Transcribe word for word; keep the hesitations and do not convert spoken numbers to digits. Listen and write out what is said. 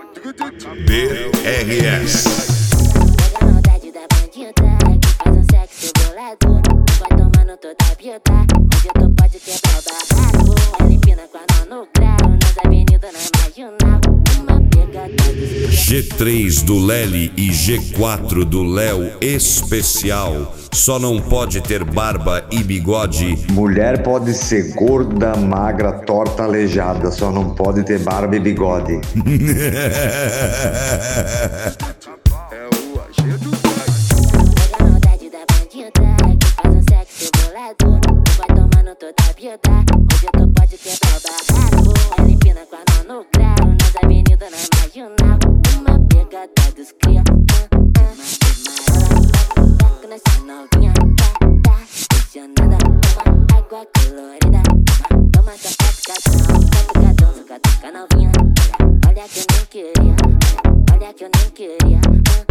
B R S. Pega a maldade da bandida, que faz um sexo bolador. Vai tomando toda a vida, hoje tu pode quebrar o barraco. Ela empina com a mão no grau, nas avenidas na marginal. Uma pegada de G três do Lely e G quatro do Léo especial. Só não pode ter barba e bigode. Mulher pode ser gorda, magra, torta, aleijada, só não pode ter barba e bigode. Pega a maldade da bandida, que faz um sexo bolador. Vai tomando toda a vida, hoje tu pode quebrar o barraco. Ela empina com a mão no grau, nas avenidas na marginal. Uma pegada dos cria. Toca nessa novinha, tá, tá, apaixonada. Toma água colorida, toma essa satisfação. Satucadão, sucatuca novinha. Olha que eu nem queria, olha que eu nem queria.